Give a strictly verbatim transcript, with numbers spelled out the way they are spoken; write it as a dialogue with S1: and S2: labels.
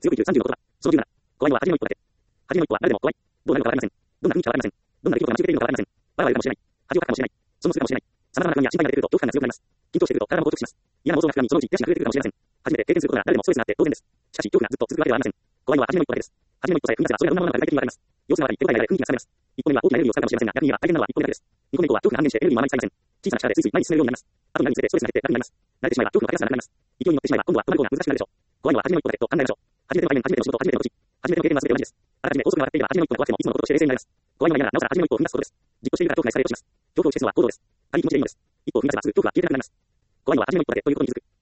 S1: 強く言うさんじゅうの言葉。そのじゅうなな。怖いのは初めの一歩だけ。初めの一歩は誰でも怖い。どうなるのかわかりません。どんな雰囲気かわかりません。どんな出来事が待ち受けているのかわかりません。笑われるかもしれない。恥をかくかもしれない。そのするかもしれない。様々な不安や心配が出てくると恐怖感が強くなります。緊張していると体も硬直します。嫌な妄想が膨らみ、そのうち手足が震えてくるかもしれません。初めて経験することなら誰でもストレスがあって当然です。しかし、恐怖がずっと続くわけではありません。怖いのは初めの一歩だけです。初めの一歩さえ踏み出せば、それがどんなものなのか具体的にわかります。様子が悪い、手応えがある、雰囲気が冷めます。一歩目は大きなエネルギーを使うかもしれませんが、逆に言えば大変なのは一歩目だけです。二歩目以降は恐怖が半減してエネルギーもあまり使いません。小さな力でスイスイ前に進めるようになります。後になるにつれてストレスが減って楽になります。慣れてしまえば恐怖の高さがなくなります。勢いに乗ってしまえば今度は止まる方が難しくなるでしょう。怖いのは初めの一歩だけと考えましょう。初めての場面、初めての仕事、初めての土地、初めての経験は全て同じです。あらかじめ高速が上がっていれば初めの一歩の怖くてもいつものこととして冷静になります。怖いのが嫌ならなおさら初めの一歩を踏み出すことです。じっとしているから恐怖がエスカレートします。恐怖を消すのは行動です。軽い気持ちでいいのです。一歩踏み出せばすぐ恐怖は消えてなくなります。怖いのは初めの一歩だけということに気づく。